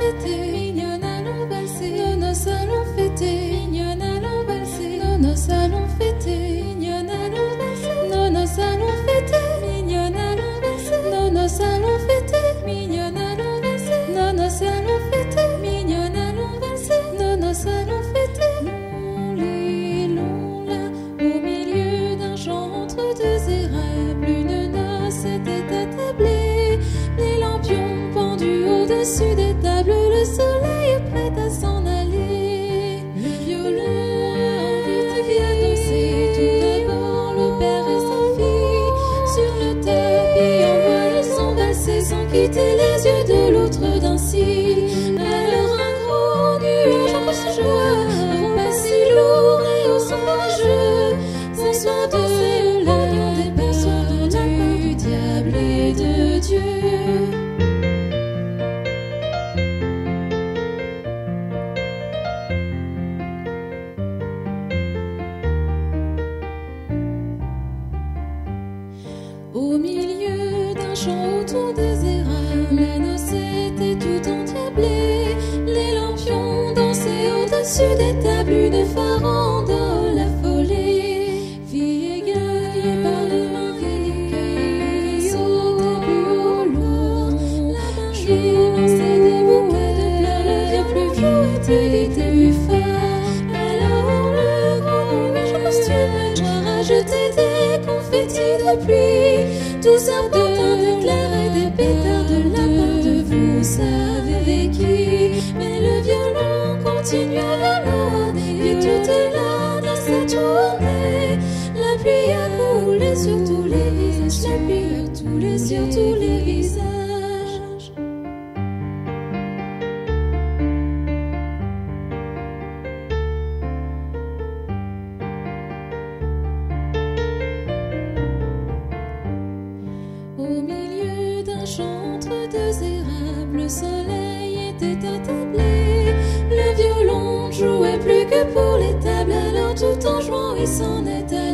c'était mignonne, allons valser. Nous nos allons fêter, mignonne, allons valser. Nous nos allons fêter, mignonne, allons valser. Nous nos allons fêter, mignonne, allons valser. Nous nos allons fêter, mignonne, allons valser. Nous nos allons fêter, mignonne, allons valser. Nous nos allons fêter. Long là, au milieu d'un champ entre deux érables, une noce était attablée. Les lampions pendus au-dessus des tables, le soleil est prêt à s'en aller. Le violon vient danser tout d'abord le père et sa fille. Sur le tapis on voit le sang valser sans quitter les yeux de l'autre d'un cil. Alors un gros nuage en grosse joie repasse si lourd et au son orageux. Bonsoir de l'agneau des bonsoir du diable et de Dieu. Au milieu d'un champ autour des érables, la noce était tout endiablée. Les lampions dansaient au-dessus des tables, une farandole affolée. Fille égarée par le mari, sautait plus au loin. La magie lançait des bouquets de fleurs, le vieux plus vieux était plus fort. Alors le gros nuage en costume noir a jeté des confettis de pluie. Tous apportant de claret des pétards de lapin de vous savez qui. Mais le violon continue à violonner et toute la noce a tourné. La pluie a coulé sur tous les visages, la pluie a coulé sur tous les visages. Au milieu d'un champ entre deux érables, le soleil était attablé. Le violon jouait plus que pour les tables, alors tout en jouant il s'en est allé.